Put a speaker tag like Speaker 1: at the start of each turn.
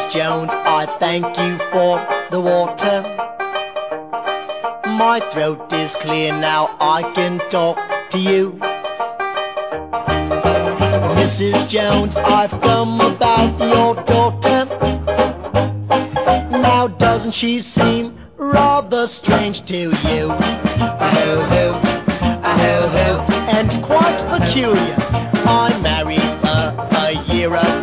Speaker 1: Jones, I thank you for the water. My throat is clear now, I can talk to you. Mrs. Jones, I've come about your daughter. Now doesn't she seem rather strange to you? And quite peculiar. I married her a year ago.